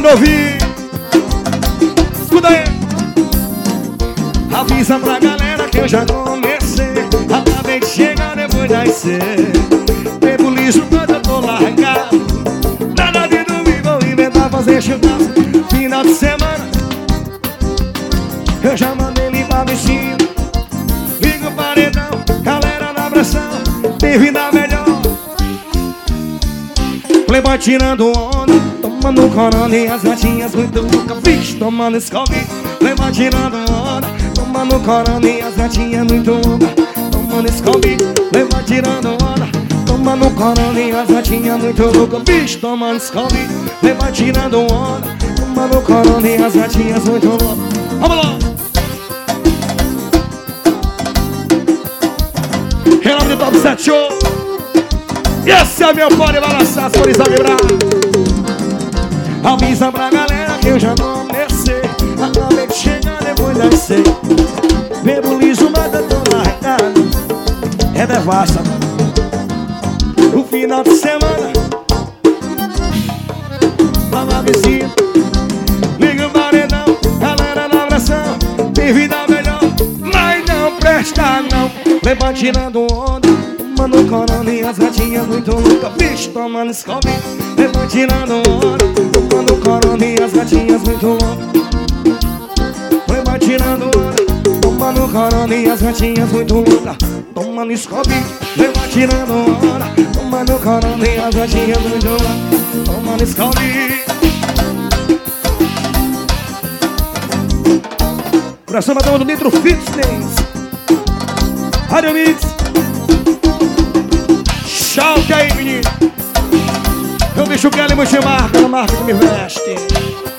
pra ouvir. Escuta aí. Avisa pra galera que eu já comecei. Acabei de chegar depois das 6. Bebo lixo quando eu tô largado. Nada de dormir, vou inventar fazer churrasco. Final de semana eu já mandei limpar a piscina. Liga o paredão, galera na pressão. Tem vida melhor. Playboy tirando onda, tomando corona e as gatinhas muito loucas. Vixe, tomando Scooby. Playboy tirando onda, tomando corona e as gatinhas muito loucas. Tomando Scooby. Playboy tirando onda, tomando corona e as gatinhas muito loucas. Vixe, tomando Scooby. Playboy tirando onda, tomando corona e as gatinhas muito loucas. Vamos lá! Relame do Top 7 Show. E esse é meu pode balançar, as cores a vibrar. Avisa pra galera que eu já comecei. Acabei de chegar depois das 6. Bebo liso, mas eu tô largado. É devassa. O final de semana lava a vizinha. Liga o paredão, galera na oração. Tem vida melhor, mas não presta não. Leva tirando onda, tomando corona e as gatinhas muito loucas. Bicho tomando Scooby. Leva tirando onda, tomando corona e as gatinhas muito loucas. Leva tirando onda, tomando corona e as gatinhas muito loucas. Tomando Scooby. Leva tirando onda, tomando corona e as gatinhas muito loucas. Tomando Scooby. Coração batendo do Nitro Fitness. Rádio Mix. Shout aí, menino. Eu bicho Kelly multimarca, a marca que me veste.